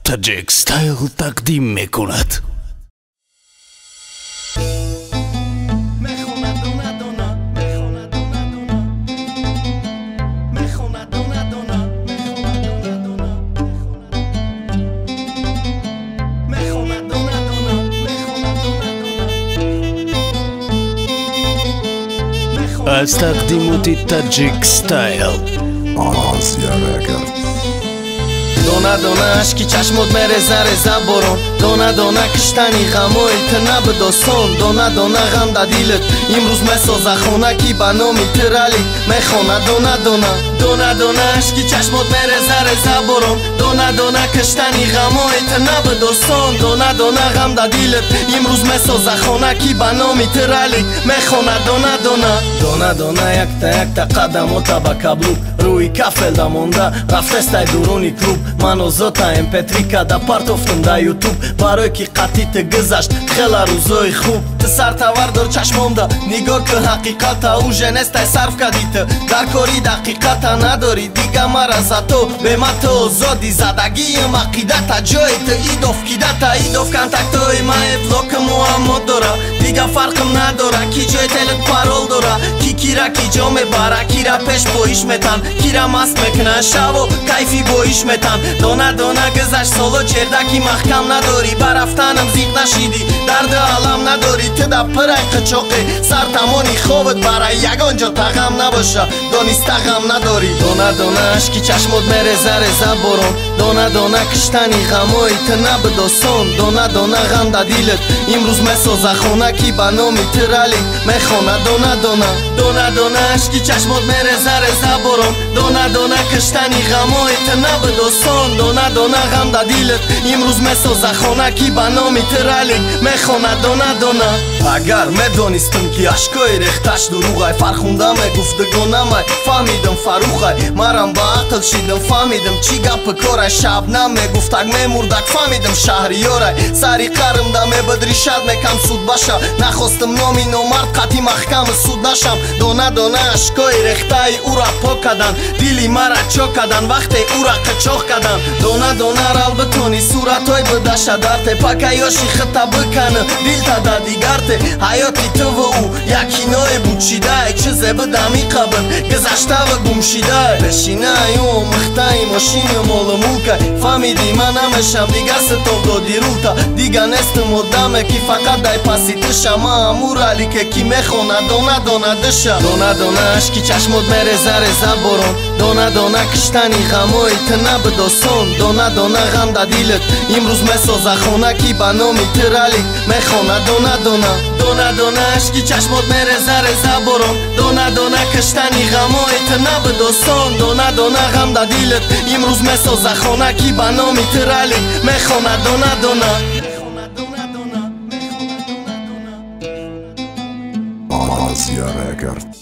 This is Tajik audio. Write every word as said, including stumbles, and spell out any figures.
تاجیک ستایل تقدیم میکند. از تقدیمات تاجیک ستایل آسیا رکورد. دونه دونه اشکی چشمت میرزه رزه برون، دونه دونه کشتنی غموی تنه به داستان، دونه دونه غم در دیلت امروز میسازه خونه کی به نامی ترالی میخونه. دونه دونه دونه دونه اشکی چشمت میرزه رزه برون، دونه دونه کشتنی غموی تنه به داستان، دونه دونه غم در دیلت امروز میسازه خونه کی به نامی ترالی میخونه. دونه دونه دونه دونه یک تا یک تا قدمات به کبلوب روی کافل دا مونده رفته سтай дуруни клуб. Ман озотаем Петрика да партофтум да ютуб барои ки қатити гузашт хела рӯзои хуб. Ты сартавардор чашмомда нигор ки ҳақиқата уже нестай сарф кадита дар кори дақиқата надори дига мара за то бема ту озоди задагиям ақидата ҷои ту идоф кидата идоф контактои мае блока муаммо дора дига фарқим надора ки ҷои телет парол дора ки кира ки ҷо мебара кира пеш боиш метан кира маст мекунан шаву кайфи боиш метан. Дона дона гузашт соло чердаки маҳкам надори ба рафтанам зиқ нашиди дарду алам надори ту да пирай қичоқи сар тамони хобат барай ягон ҷо тағам набоша дониста ғам надори. Дона дона ашки чашмот мереза реза борон, дона дона киштани ғамои ту наби досон, дона дона ғам да дилат имрӯз месоза хона ки ба номи тирали мехона. Дона дона дона дона ашки чашмот мереза реза борон, дона дона киштани ғамои ту наби досон, дона дона ғам да дилат имрӯз месоза хона ки ба номи тирали мехона. Дона дона агар медонистам ки ашкои рехташ дуруғай фархунда мегуфтагонамай фаҳмидам фарухай марам ба ақл шидам фаҳмидам чӣ гапи корай шабнам мегуфтак мемурдак фаҳмидам шаҳриёрай сари қармда мебадришад мекам суд баша нахостам номи номард қатъи маҳками суд нашам. Дона дона ашкои рехтаи ура пок кадан дили мара чок кадан вақте ура қичоқ кадан. Дона дона рал битони суратҳои бидаша дарте пака ёши хита бикани дилта да дигарте ҳаёти ту ва ӯ як киное буд шидай чизе бидами қабл гузаштава гумшидай пешинаи ӯ михтаи мошини молу мулкай фаҳмиди ман намешам дига ситов доди рулта дига нестам одаме ки фақат дай паси тиша ма амуралике ки мехона дона дона диша. Дона дона ашки чашмот мереза реза борон, дона дона киштани ғамои ту наби досон, дона дона ғам да дилат имрӯз месоза хона ки ба номи тирали мехона. Дона дона дона дона ашки чашмот мереза реза борон, дона дона киштани ғамои ту наби досон, дона дона ғам да дилат имрӯз месоза хона ки ба номи тирали мехона. Дона дона آسیا رکورد.